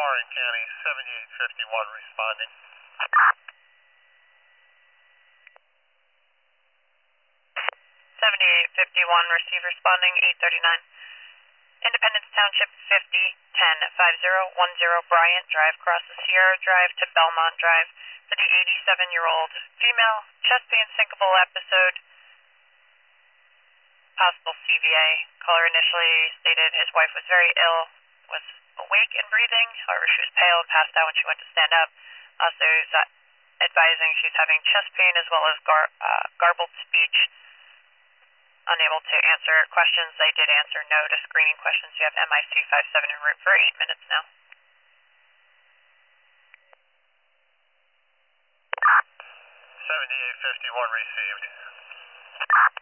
Warren County, 7851 responding. 7851, receive responding, 839. Independence Township 5010-5010 Bryant Drive, crosses Sierra Drive to Belmont Drive for the 87-year-old female, chest pain syncopal episode, possible CVA. Caller initially stated his wife was very ill, was awake and breathing, however she was pale and passed out when she went to stand up. Also advising she's having chest pain as well as garbled speech. Unable to answer questions. They did answer no to screening questions. You have MIC 57 en route for 8 minutes now. 7851 received.